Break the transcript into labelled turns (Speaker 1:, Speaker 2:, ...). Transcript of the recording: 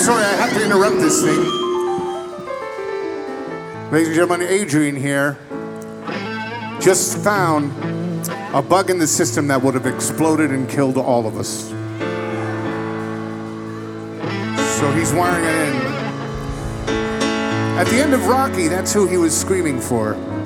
Speaker 1: sorry, I have to interrupt this thing. Ladies and gentlemen, Adrian here just found a bug in the system that would have exploded and killed all of us. So he's wiring it in. At the end of Rocky, that's who he was screaming for.